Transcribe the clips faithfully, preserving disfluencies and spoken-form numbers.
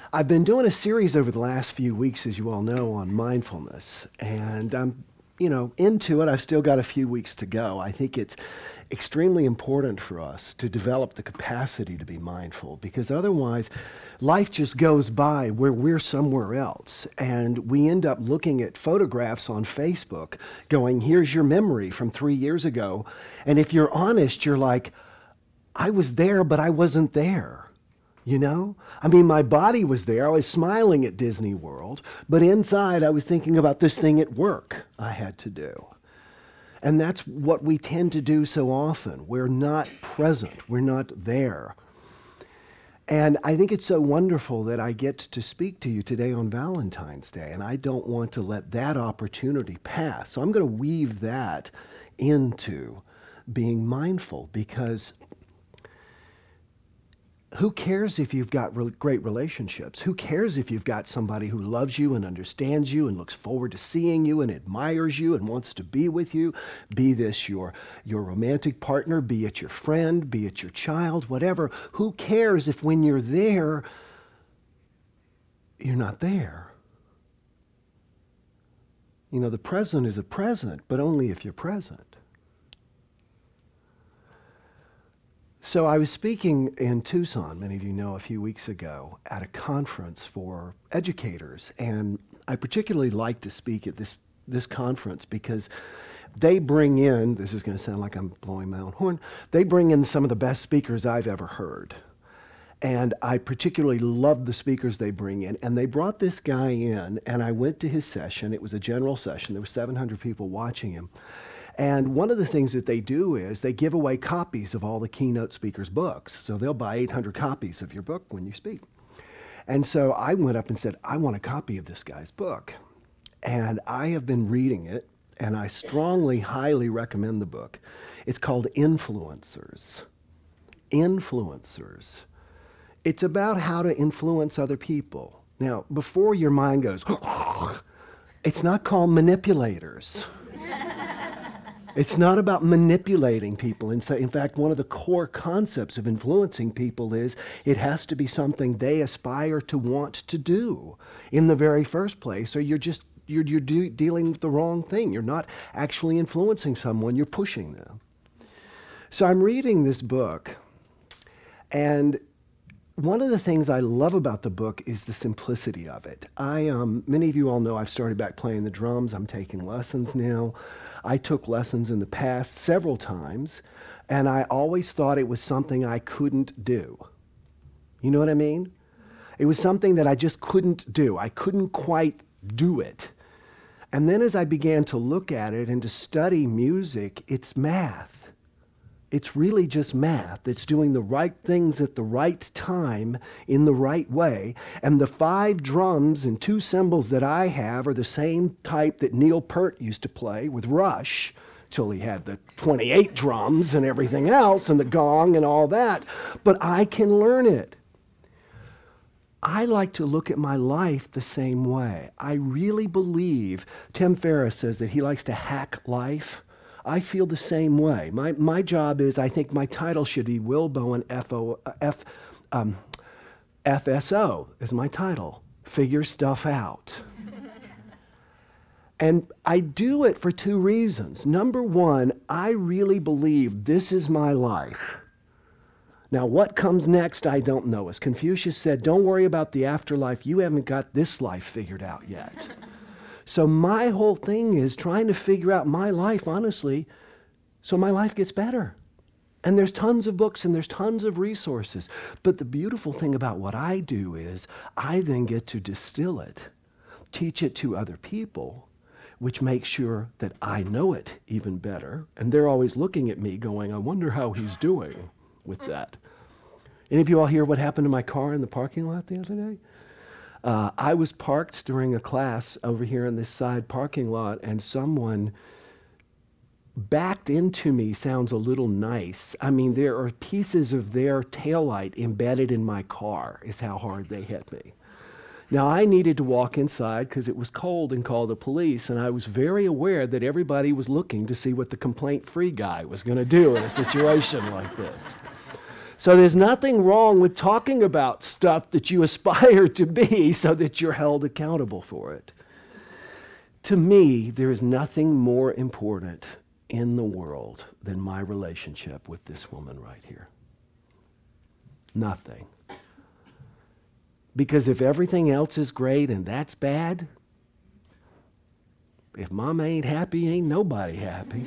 I've been doing a series over the last few weeks, as you all know, on mindfulness, and I'm, you know, into it. I've still got a few weeks to go. I think it's extremely important for us to develop the capacity to be mindful, because otherwise life just goes by where we're somewhere else, and we end up looking at photographs on Facebook going, here's your memory from three years ago, and if you're honest, you're like, I was there, but I wasn't there. You know? I mean, my body was there. I was smiling at Disney World, but inside I was thinking about this thing at work I had to do. And that's what we tend to do so often. We're not present. We're not there. And I think it's so wonderful that I get to speak to you today on Valentine's Day, and I don't want to let that opportunity pass. So I'm going to weave that into being mindful, because who cares if you've got re- great relationships? Who cares if you've got somebody who loves you and understands you and looks forward to seeing you and admires you and wants to be with you? Be this your, your romantic partner, be it your friend, be it your child, whatever. Who cares if when you're there, you're not there? You know, the present is a present, but only if you're present. So I was speaking in Tucson, many of you know, a few weeks ago at a conference for educators. And I particularly like to speak at this, this conference because they bring in, this is going to sound like I'm blowing my own horn, they bring in some of the best speakers I've ever heard. And I particularly love the speakers they bring in. And they brought this guy in, and I went to his session. It was a general session. There were seven hundred people watching him. And one of the things that they do is they give away copies of all the keynote speakers' books. So they'll buy eight hundred copies of your book when you speak. And so I went up and said, I want a copy of this guy's book. And I have been reading it, and I strongly, highly recommend the book. It's called Influencers. Influencers. It's about how to influence other people. Now, before your mind goes, it's not called Manipulators. It's not about manipulating people. In fact, one of the core concepts of influencing people is it has to be something they aspire to want to do in the very first place, or you're just you're, you're do, dealing with the wrong thing. You're not actually influencing someone, you're pushing them. So I'm reading this book, and one of the things I love about the book is the simplicity of it. I, um, many of you all know I've started back playing the drums. I'm taking lessons now. I took lessons in the past several times, and I always thought it was something I couldn't do. You know what I mean? It was something that I just couldn't do. I couldn't quite do it. And then as I began to look at it and to study music, it's math. It's really just math. It's doing the right things at the right time in the right way. And the five drums and two cymbals that I have are the same type that Neil Peart used to play with Rush, till he had the twenty-eight drums and everything else and the gong and all that. But I can learn it. I like to look at my life the same way. I really believe, Tim Ferriss says that he likes to hack life. I feel the same way. My my job is, I think my title should be Will Bowen F O F um, F S O is my title. Figure stuff out. And I do it for two reasons. Number one, I really believe this is my life. Now, what comes next, I don't know. As Confucius said, don't worry about the afterlife. You haven't got this life figured out yet. So my whole thing is trying to figure out my life, honestly, so my life gets better. And there's tons of books and there's tons of resources. But the beautiful thing about what I do is I then get to distill it, teach it to other people, which makes sure that I know it even better. And they're always looking at me going, I wonder how he's doing with that. Any of you all hear what happened to my car in the parking lot the other day? Uh, I was parked during a class over here in this side parking lot, and someone backed into me. Sounds a little nice. I mean, there are pieces of their taillight embedded in my car, is how hard they hit me. Now, I needed to walk inside because it was cold and call the police, and I was very aware that everybody was looking to see what the complaint-free guy was going to do in a situation like this. So there's nothing wrong with talking about stuff that you aspire to be so that you're held accountable for it. To me, there is nothing more important in the world than my relationship with this woman right here. Nothing. Because if everything else is great and that's bad, if mama ain't happy, ain't nobody happy.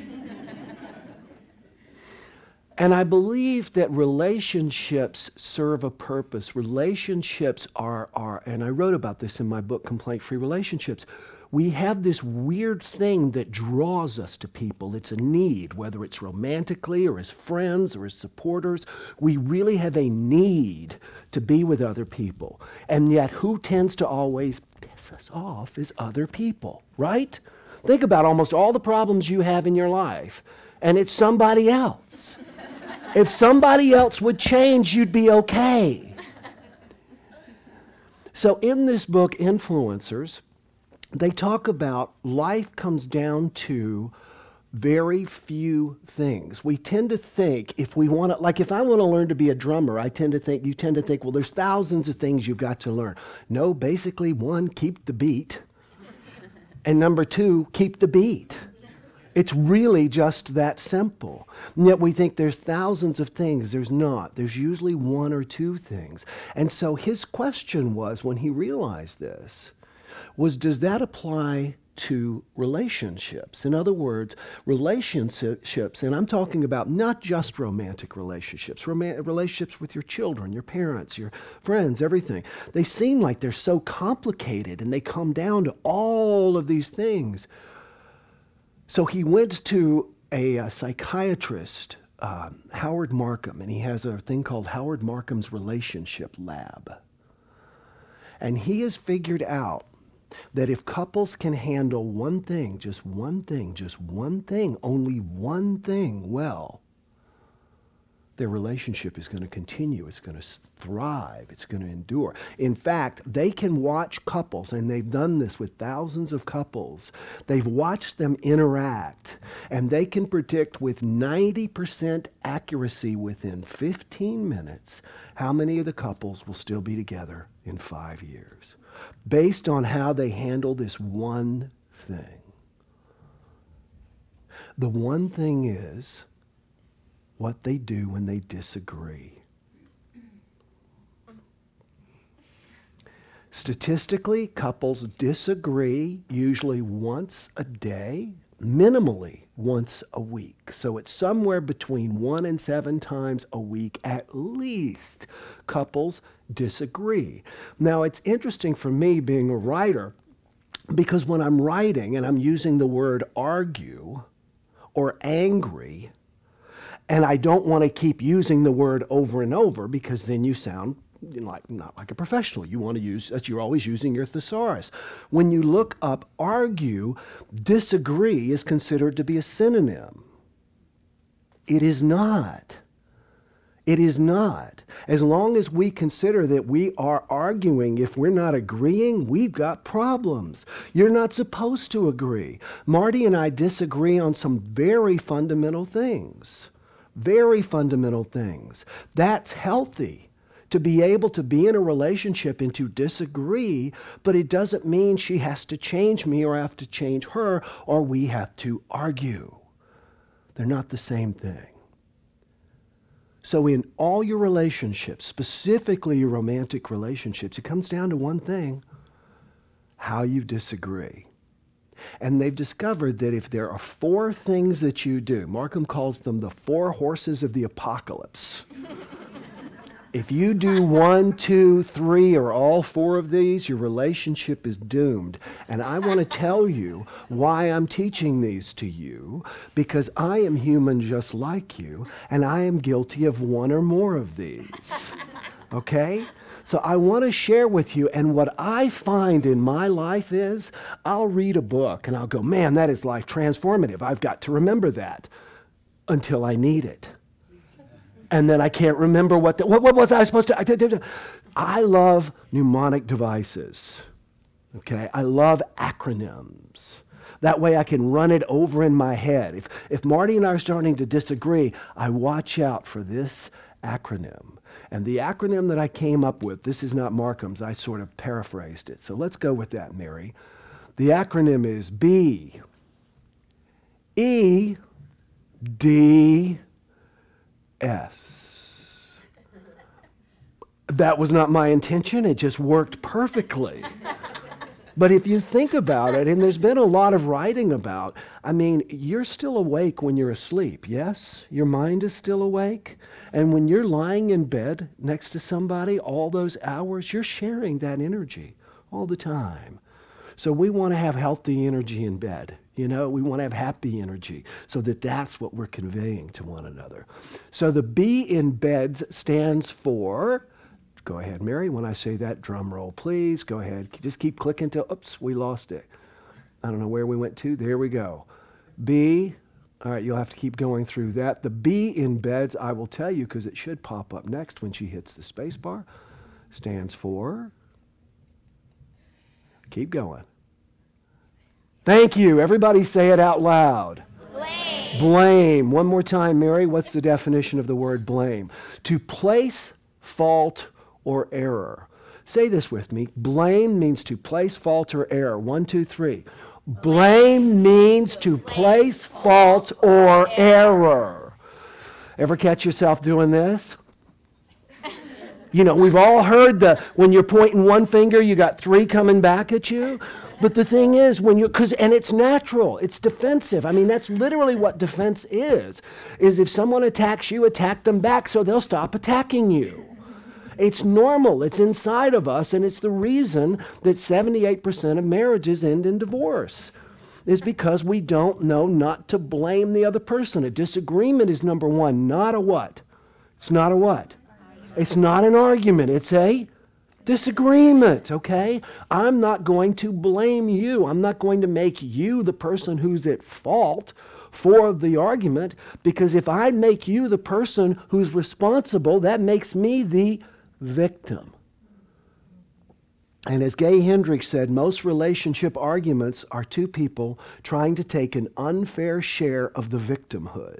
And I believe that relationships serve a purpose. Relationships are, are, and I wrote about this in my book, Complaint-Free Relationships. We have this weird thing that draws us to people. It's a need, whether it's romantically or as friends or as supporters. We really have a need to be with other people. And yet, who tends to always piss us off is other people, right? Think about almost all the problems you have in your life, and it's somebody else. If somebody else would change, you'd be okay. So in this book, Influencers, they talk about life comes down to very few things. We tend to think if we want to, like if I want to learn to be a drummer, I tend to think, you tend to think, well, there's thousands of things you've got to learn. No, basically, one, keep the beat. And number two, keep the beat. It's really just that simple. And yet we think there's thousands of things. There's not. There's usually one or two things. And so his question was, when he realized this, was does that apply to relationships? In other words, relationships, and I'm talking about not just romantic relationships, rom- relationships with your children, your parents, your friends, everything. They seem like they're so complicated and they come down to all of these things. So he went to a, a psychiatrist, uh, Howard Markham, and he has a thing called Howard Markham's Relationship Lab. And he has figured out that if couples can handle one thing, just one thing, just one thing, only one thing well, their relationship is going to continue. It's going to thrive. It's going to endure. In fact, they can watch couples, and they've done this with thousands of couples. They've watched them interact, and they can predict with ninety percent accuracy within fifteen minutes how many of the couples will still be together in five years, based on how they handle this one thing. The one thing is what they do when they disagree. Statistically, couples disagree usually once a day, minimally once a week. So it's somewhere between one and seven times a week at least couples disagree. Now, it's interesting for me being a writer, because when I'm writing and I'm using the word argue or angry, and I don't want to keep using the word over and over, because then you sound like not like a professional. You want to use that you're always using your thesaurus. When you look up argue, disagree is considered to be a synonym. It is not. It is not. As long as we consider that we are arguing, if we're not agreeing, we've got problems. You're not supposed to agree. Marty and I disagree on some very fundamental things. Very fundamental things. That's healthy, to be able to be in a relationship and to disagree, but it doesn't mean she has to change me or I have to change her or we have to argue. They're not the same thing. So in all your relationships, specifically your romantic relationships, it comes down to one thing: how you disagree. And they've discovered that if there are four things that you do, Markham calls them the four horses of the apocalypse. If you do one, two, three, or all four of these, your relationship is doomed. And I want to tell you why I'm teaching these to you, because I am human just like you, and I am guilty of one or more of these. Okay? So I want to share with you, and what I find in my life is, I'll read a book and I'll go, man, that is life transformative. I've got to remember that, until I need it. And then I can't remember what, the, what, what was I supposed to, I love mnemonic devices, okay? I love acronyms. That way I can run it over in my head. If, if Marty and I are starting to disagree, I watch out for this acronym. And the acronym that I came up with, this is not Markham's, I sort of paraphrased it. So let's go with that, Mary. The acronym is B, E, D, S. That was not my intention. It just worked perfectly. But if you think about it, and there's been a lot of writing about, I mean, you're still awake when you're asleep, yes? Your mind is still awake. And when you're lying in bed next to somebody all those hours, you're sharing that energy all the time. So we want to have healthy energy in bed. You know, we want to have happy energy so that that's what we're conveying to one another. So the B in beds stands for... Go ahead, Mary. When I say that, drum roll, please. Go ahead. Just keep clicking till, oops, we lost it. I don't know where we went to. There we go. B. All right, you'll have to keep going through that. The B in beds, I will tell you because it should pop up next when she hits the space bar, stands for, keep going. Thank you. Everybody say it out loud. Blame. Blame. One more time, Mary. What's the definition of the word blame? To place fault or error. Say this with me. Blame means to place fault or error. One, two, three. Blame means to place fault or error. Ever catch yourself doing this? You know, we've all heard the, when you're pointing one finger, you got three coming back at you. But the thing is, when you're, cause, and it's natural, it's defensive. I mean, that's literally what defense is, is if someone attacks you, attack them back so they'll stop attacking you. It's normal, it's inside of us, and it's the reason that seventy-eight percent of marriages end in divorce, is because we don't know not to blame the other person. A disagreement is number one, not a what? It's not a what? It's not an argument, it's a disagreement, okay? I'm not going to blame you. I'm not going to make you the person who's at fault for the argument, because if I make you the person who's responsible, that makes me the victim. And as Gay Hendricks said, most relationship arguments are two people trying to take an unfair share of the victimhood.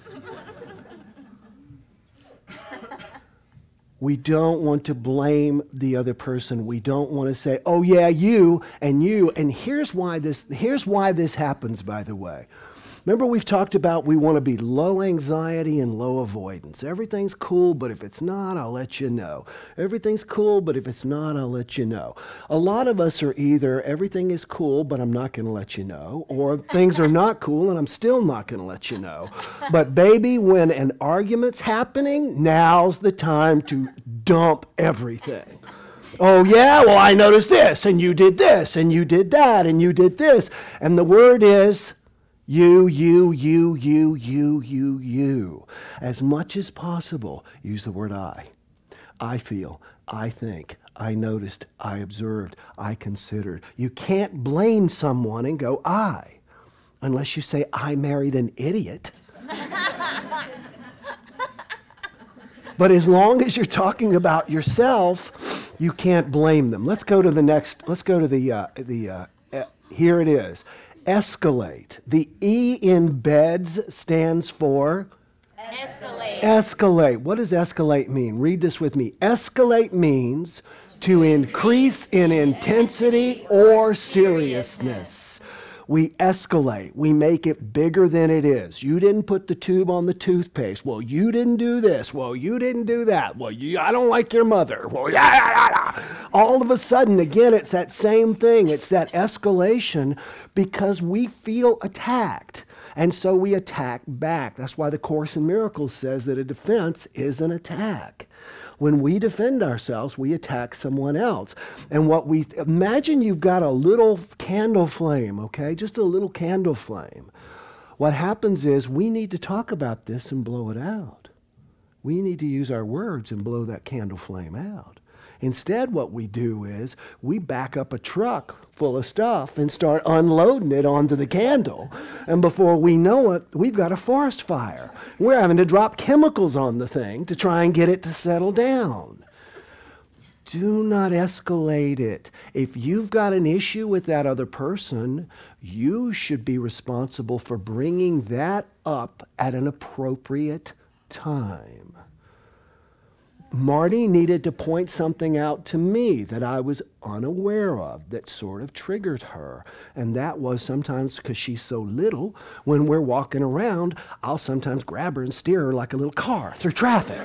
We don't want to blame the other person. We don't want to say, oh yeah, you and you. And here's why this, here's why this happens, by the way. Remember we've talked about we want to be low anxiety and low avoidance. Everything's cool, but if it's not, I'll let you know. Everything's cool, but if it's not, I'll let you know. A lot of us are either everything is cool, but I'm not going to let you know, or things are not cool and I'm still not going to let you know. But baby, when an argument's happening, now's the time to dump everything. Oh yeah, well I noticed this, and you did this, and you did that, and you did this. And the word is you, you, you, you, you, you, you. As much as possible, use the word I. I feel, I think, I noticed, I observed, I considered. You can't blame someone and go I, unless you say I married an idiot. But as long as you're talking about yourself, you can't blame them. Let's go to the next, let's go to the, uh, the uh, uh, here it is. Escalate. The E in beds stands for? Escalate. Escalate. What does escalate mean? Read this with me. Escalate means to increase in intensity or seriousness. We escalate. We make it bigger than it is. You didn't put the tube on the toothpaste. Well, you didn't do this. Well, you didn't do that. Well, you, I don't like your mother. Well, yeah, yeah, yeah. All of a sudden, again, it's that same thing. It's that escalation because we feel attacked. And so we attack back. That's why the Course in Miracles says that a defense is an attack. When we defend ourselves, we attack someone else. And what we, imagine you've got a little candle flame, okay? Just a little candle flame. What happens is we need to talk about this and blow it out. We need to use our words and blow that candle flame out. Instead, what we do is we back up a truck full of stuff and start unloading it onto the candle. And before we know it, we've got a forest fire. We're having to drop chemicals on the thing to try and get it to settle down. Do not escalate it. If you've got an issue with that other person, you should be responsible for bringing that up at an appropriate time. Marty needed to point something out to me that I was unaware of that sort of triggered her. And that was sometimes because she's so little, when we're walking around, I'll sometimes grab her and steer her like a little car through traffic.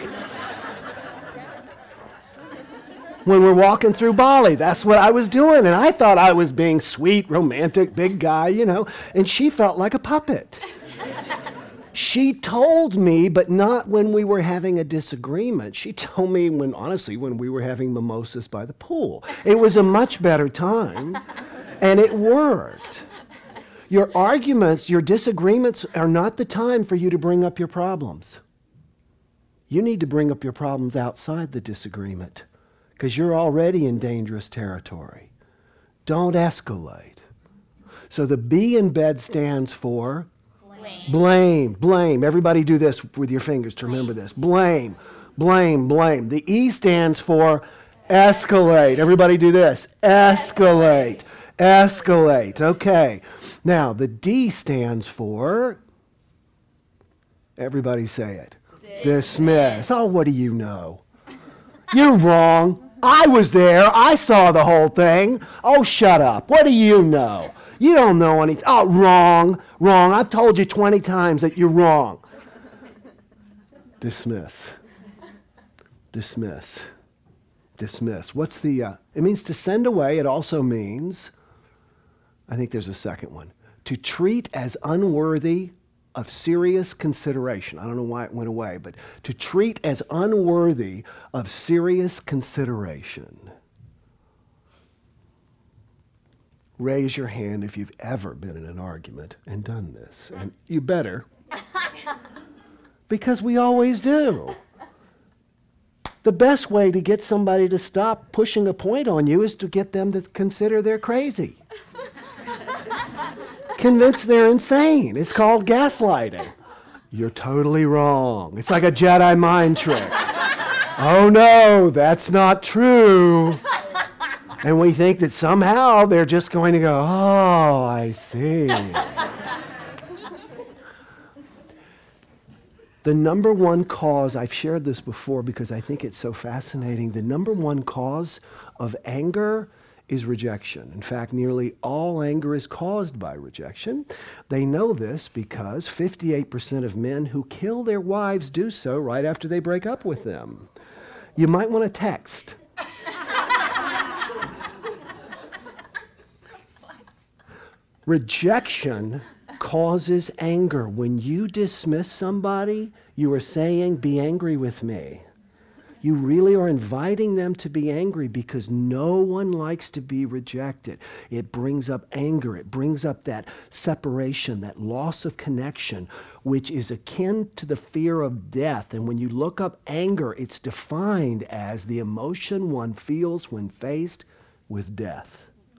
When we're walking through Bali, that's what I was doing. And I thought I was being sweet, romantic, big guy, you know, and she felt like a puppet. She told me, but not when we were having a disagreement. She told me when, honestly, when we were having mimosas by the pool. It was a much better time, and it worked. Your arguments, your disagreements are not the time for you to bring up your problems. You need to bring up your problems outside the disagreement, because you're already in dangerous territory. Don't escalate. So the B in bed stands for Blame. blame, blame. Everybody do this with your fingers to remember this. Blame, blame, blame. The E stands for escalate. Everybody do this. Escalate, escalate. Okay. Now, the D stands for, everybody say it. Dismiss. Dismiss. Oh, what do you know? You're wrong. I was there. I saw the whole thing. Oh, shut up. What do you know? You don't know anything. Oh, wrong, wrong. I've told you twenty times that you're wrong. Dismiss. Dismiss. Dismiss. What's the, uh, it means to send away. It also means, I think there's a second one, to treat as unworthy of serious consideration. I don't know why it went away, but to treat as unworthy of serious consideration. Raise your hand if you've ever been in an argument and done this. And you better. Because we always do. The best way to get somebody to stop pushing a point on you is to get them to consider they're crazy. Convince they're insane. It's called gaslighting. You're totally wrong. It's like a Jedi mind trick. Oh no, that's not true. And we think that somehow they're just going to go, oh, I see. The number one cause, I've shared this before because I think it's so fascinating, the number one cause of anger is rejection. In fact, nearly all anger is caused by rejection. They know this because fifty-eight percent of men who kill their wives do so right after they break up with them. You might want to text. Rejection causes anger. When you dismiss somebody, you are saying, be angry with me. You really are inviting them to be angry because no one likes to be rejected. It brings up anger. It brings up that separation, that loss of connection, which is akin to the fear of death. And when you look up anger, it's defined as the emotion one feels when faced with death.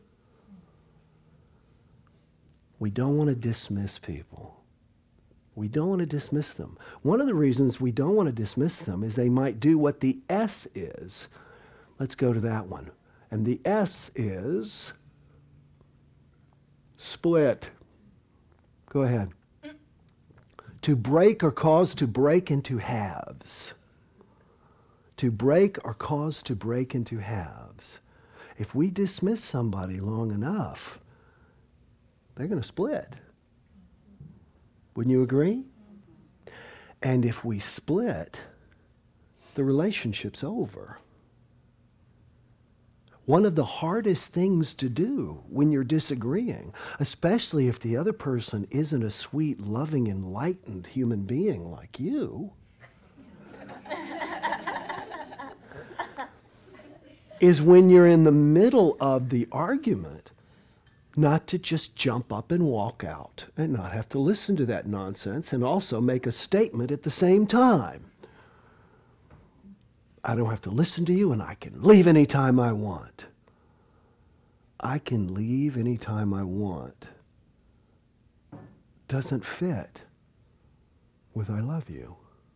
We don't want to dismiss people. We don't want to dismiss them. One of the reasons we don't want to dismiss them is they might do what the S is. Let's go to that one. And the S is split. Go ahead. To break or cause to break into halves. To break or cause to break into halves. If we dismiss somebody long enough, they're going to split. Wouldn't you agree? And if we split, the relationship's over. One of the hardest things to do when you're disagreeing, especially if the other person isn't a sweet, loving, enlightened human being like you, is when you're in the middle of the argument, not to just jump up and walk out and not have to listen to that nonsense and also make a statement at the same time. I don't have to listen to you and I can leave anytime I want. I can leave anytime I want. Doesn't fit with I love you.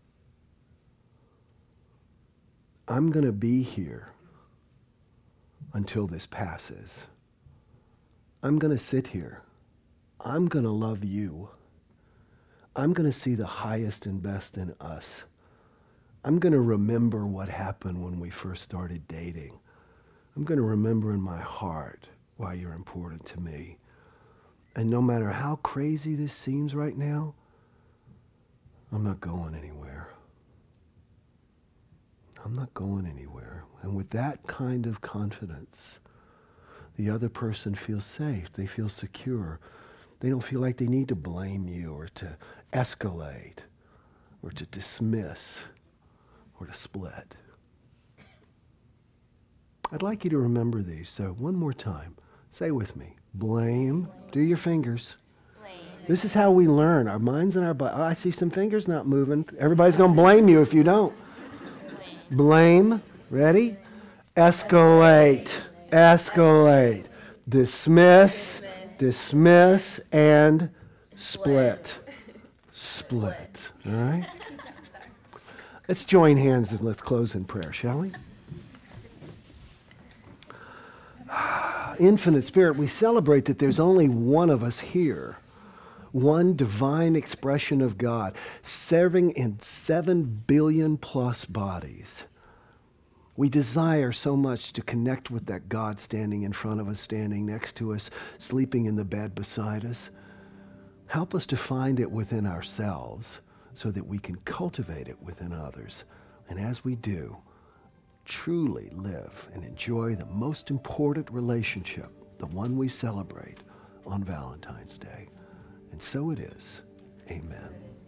I'm going to be here until this passes. I'm going to sit here. I'm going to love you. I'm going to see the highest and best in us. I'm going to remember what happened when we first started dating. I'm going to remember in my heart why you're important to me. And no matter how crazy this seems right now, I'm not going anywhere. I'm not going anywhere. And with that kind of confidence, the other person feels safe. They feel secure. They don't feel like they need to blame you or to escalate or to dismiss or to split. I'd like you to remember these. So one more time, say with me, blame, do your fingers. Blame. This is how we learn. Our minds and our body. Oh, I see some fingers not moving. Everybody's going to blame you if you don't. Blame, ready? Escalate, escalate. Dismiss, dismiss, and split. Split, all right? Let's join hands and let's close in prayer, shall we? Infinite Spirit, we celebrate that there's only one of us here. One divine expression of God, serving in seven billion plus bodies. We desire so much to connect with that God standing in front of us, standing next to us, sleeping in the bed beside us. Help us to find it within ourselves so that we can cultivate it within others. And as we do, truly live and enjoy the most important relationship, the one we celebrate on Valentine's Day. And so it is. Amen.